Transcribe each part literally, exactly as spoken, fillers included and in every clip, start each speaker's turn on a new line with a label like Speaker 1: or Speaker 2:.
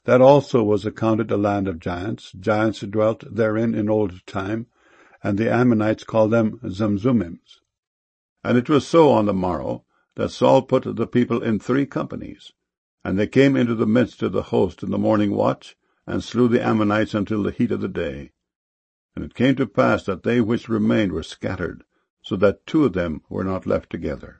Speaker 1: That also was accounted a land of giants. Giants dwelt therein in old time, and the Ammonites called them Zamzummims. And it was so on the morrow, that Saul put the people in three companies. And they came into the midst of the host in the morning watch, and slew the Ammonites until the heat of the day. And it came to pass that they which remained were scattered, so that two of them were not left together.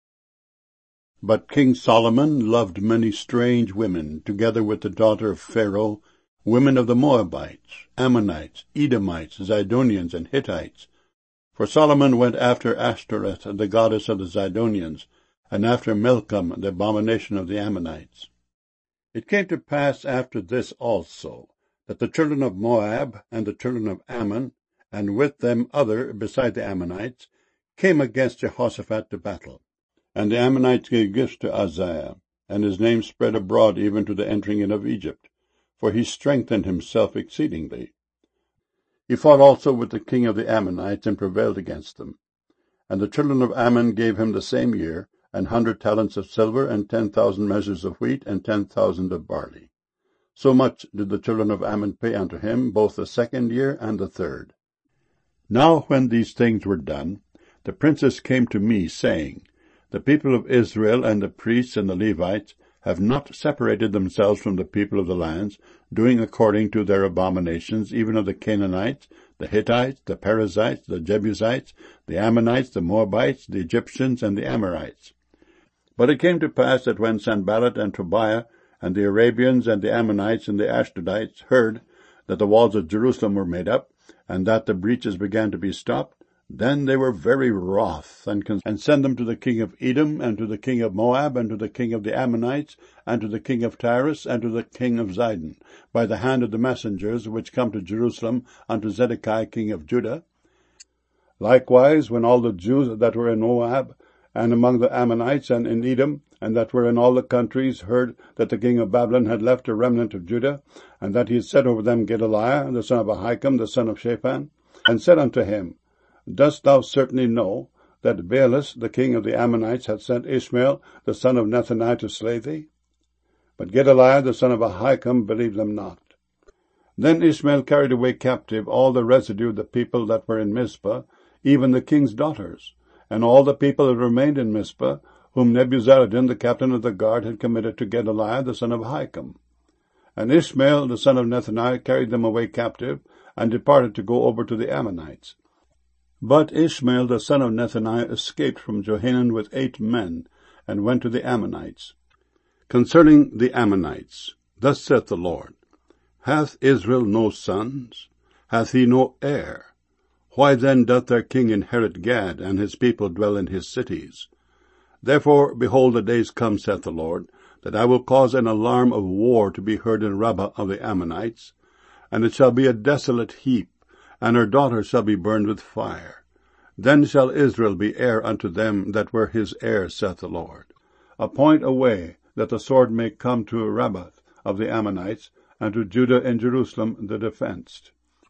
Speaker 1: But King Solomon loved many strange women, together with the daughter of Pharaoh, women of the Moabites, Ammonites, Edomites, Zidonians, and Hittites. For Solomon went after Ashtoreth, the goddess of the Zidonians, and after Milcom, the abomination of the Ammonites. It came to pass after this also, that the children of Moab and the children of Ammon, and with them other beside the Ammonites, came against Jehoshaphat to battle. And the Ammonites gave gifts to Uzziah, and his name spread abroad even to the entering in of Egypt, for he strengthened himself exceedingly. He fought also with the king of the Ammonites, and prevailed against them. And the children of Ammon gave him the same year an hundred talents of silver, and ten thousand measures of wheat, and ten thousand of barley. So much did the children of Ammon pay unto him, both the second year and the third. Now when these things were done, the princes came to me, saying, The people of Israel and the priests and the Levites have not separated themselves from the people of the lands, doing according to their abominations, even of the Canaanites, the Hittites, the Perizzites, the Jebusites, the Ammonites, the Moabites, the Egyptians, and the Amorites. But it came to pass that when Sanballat and Tobiah and the Arabians and the Ammonites and the Ashdodites heard that the walls of Jerusalem were made up, and that the breaches began to be stopped, then they were very wroth, and, con- and sent them to the king of Edom, and to the king of Moab, and to the king of the Ammonites, and to the king of Tyrus, and to the king of Zidon, by the hand of the messengers which come to Jerusalem unto Zedekiah king of Judah. Likewise, when all the Jews that were in Moab, and among the Ammonites, and in Edom, and that were in all the countries, heard that the king of Babylon had left a remnant of Judah, and that he had set over them Gedaliah, the son of Ahikam, the son of Shaphan, and said unto him, Dost thou certainly know that Baalus, the king of the Ammonites, hath sent Ishmael, the son of Nethaniah, to slay thee? But Gedaliah, the son of Ahikam, believed them not. Then Ishmael carried away captive all the residue of the people that were in Mizpah, even the king's daughters, and all the people that remained in Mizpah, whom Nebuzaradan, the captain of the guard, had committed to Gedaliah, the son of Ahikam. And Ishmael, the son of Nethaniah, carried them away captive, and departed to go over to the Ammonites. But Ishmael, the son of Nethaniah, escaped from Johanan with eight men, and went to the Ammonites. Concerning the Ammonites, thus saith the Lord, Hath Israel no sons? Hath he no heir? Why then doth their king inherit Gad, and his people dwell in his cities? Therefore, behold, the days come, saith the Lord, that I will cause an alarm of war to be heard in Rabbah of the Ammonites, and it shall be a desolate heap, and her daughters shall be burned with fire. Then shall Israel be heir unto them that were his heirs, saith the Lord. Appoint a way, that the sword may come to Rabbah of the Ammonites, and to Judah and Jerusalem the defenced.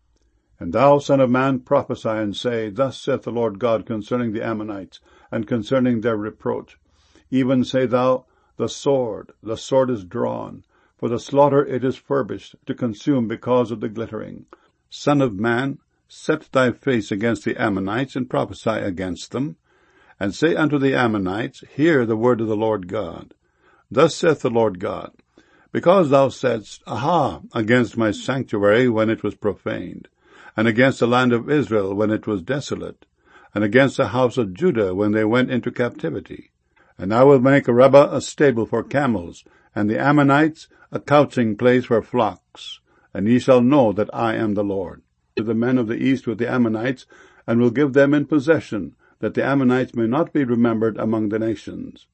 Speaker 1: And thou, son of man, prophesy, and say, Thus saith the Lord God concerning the Ammonites, and concerning their reproach. Even say thou, The sword, the sword is drawn, for the slaughter it is furbished, to consume because of the glittering. Son of man, set thy face against the Ammonites, and prophesy against them, and say unto the Ammonites, Hear the word of the Lord God. Thus saith the Lord God, Because thou saidst, Aha, against my sanctuary when it was profaned, and against the land of Israel when it was desolate, and against the house of Judah when they went into captivity. And I will make Rabbah a stable for camels, and the Ammonites a couching place for flocks. And ye shall know that I am the Lord. To the men of the east with the Ammonites, and will give them in possession, that the Ammonites may not be remembered among the nations.